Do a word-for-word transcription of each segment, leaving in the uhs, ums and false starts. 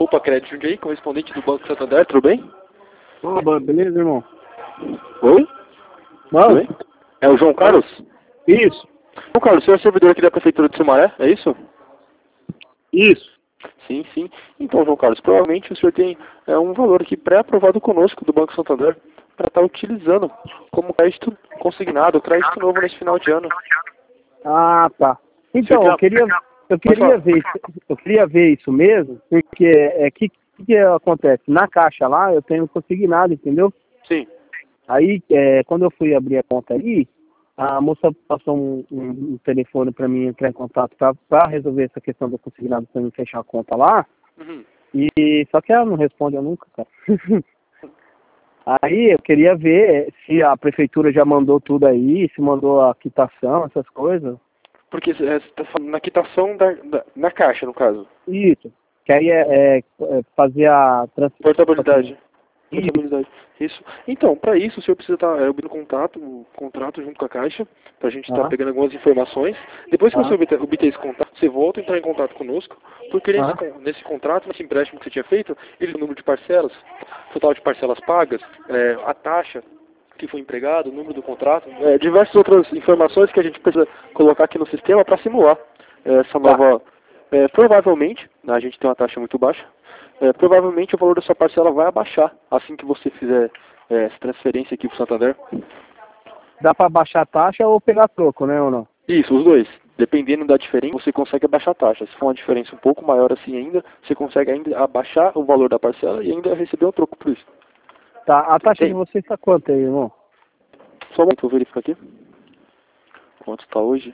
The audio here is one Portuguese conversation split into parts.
Opa, Crédito Jundiaí, correspondente do Banco Santander, tudo bem? Opa, beleza, irmão? Oi? Mano? Tudo bem? É o João Carlos? Isso, João Carlos, o senhor é servidor aqui da Prefeitura de Sumaré, é isso? isso. Sim, sim. Então, João Carlos, provavelmente o senhor tem é, um valor aqui pré-aprovado conosco do Banco Santander para estar utilizando como crédito consignado, crédito novo nesse final de ano. Ah, tá. Então, Você eu queria, eu Pode queria falar. ver, isso- eu queria ver isso mesmo, porque é que que, que acontece? Na caixa lá eu tenho consignado, entendeu? Sim. Aí, é, quando eu fui abrir a conta aí, a moça passou um, um, um telefone para mim entrar em contato para resolver essa questão do consignado para mim fechar a conta lá. Uhum. E só que ela não responde nunca, cara. Aí eu queria ver se a prefeitura já mandou tudo aí, se mandou a quitação, essas coisas. Porque é, você está falando na quitação da, da, na caixa, no caso. Isso. Que aí é, é, é fazer a transferência. Portabilidade. Isso. Portabilidade. Isso. Então, para isso, o senhor precisa estar é, abrindo contato, um contrato junto com a Caixa, para a gente estar Ah, pegando algumas informações. Depois que você ah, obter, obter esse contato, você volta a entrar em contato conosco, porque nesse, ah. con- nesse contrato, nesse empréstimo que você tinha feito, ele tem o número de parcelas, total de parcelas pagas, é, a taxa que foi empregado, o número do contrato, é, diversas outras informações que a gente precisa colocar aqui no sistema para simular é, essa Tá. nova. É, provavelmente, né, a gente tem uma taxa muito baixa, é, provavelmente o valor da sua parcela vai abaixar assim que você fizer é, essa transferência aqui para o Santander. Dá para baixar a taxa ou pegar troco, né, ou não? Isso, os dois. Dependendo da diferença, você consegue abaixar a taxa. Se for uma diferença um pouco maior assim ainda, você consegue ainda abaixar o valor da parcela e ainda receber um troco por isso. Tá. A taxa Tem. de vocês está quanto aí, irmão? Só um momento, eu verifico aqui. Quanto está hoje?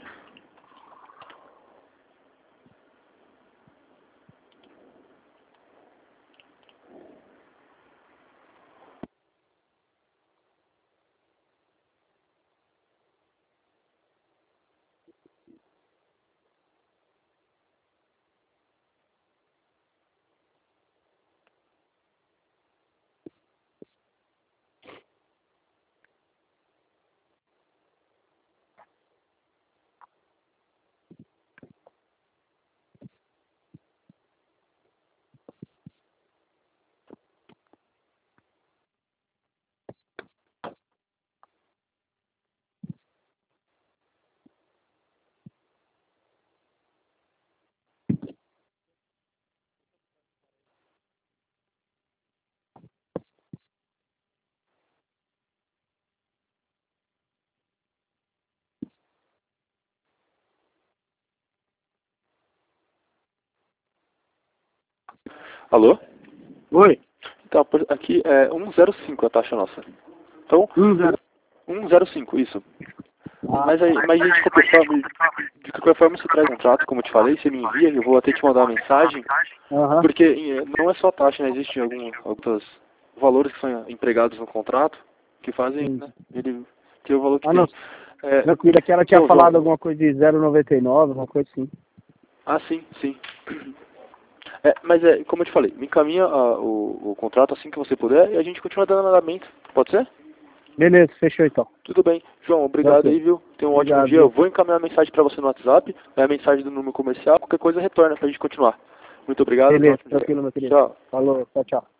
Alô? Oi. Então, por- aqui é um zero cinco a taxa nossa. Então, Um zero. um zero cinco, isso. Ah, Mas aí, mas de qualquer forma, de qualquer forma você traz um contrato, como eu te falei, você me envia, eu vou até te mandar uma mensagem, aham. porque eh, não é só a taxa, né? Existem alguns outros valores que são empregados no contrato que fazem, Sim. né, ele ter o valor que Ah, não. tem. É, Tranquilo, que ela tinha então, falado João, alguma coisa de zero vírgula noventa e nove, alguma coisa assim. ah, sim, sim. É, mas é, como eu te falei, me encaminha ah, o, o contrato assim que você puder e a gente continua dando andamento. Pode ser? Beleza, fechou então. Tudo bem. João, obrigado aí, Tranquilo. viu? Tenha um ótimo Obrigado, dia. Eu viu? vou encaminhar a mensagem para você no WhatsApp, é a mensagem do número comercial. Qualquer coisa retorna pra gente continuar. Muito obrigado, tenha um Beleza, ótimo dia. tranquilo, meu querido. Tchau. Falou, tchau, tchau.